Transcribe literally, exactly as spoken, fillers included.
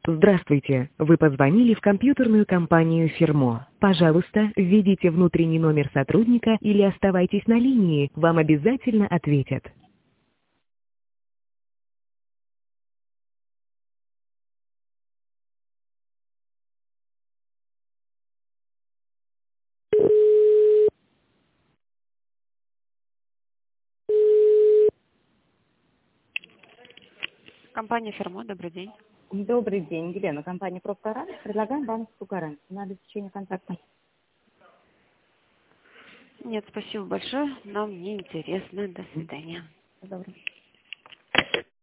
Здравствуйте. Вы позвонили в компьютерную компанию «Фермо». Пожалуйста, введите внутренний номер сотрудника или оставайтесь на линии. Вам обязательно ответят. Компания «Фермо», добрый день. Добрый день, Елена, компания «Профгарант». Предлагаем банковскую гарантию на обеспечение контакта. Нет, спасибо большое. Нам не интересно. До свидания. Добрый.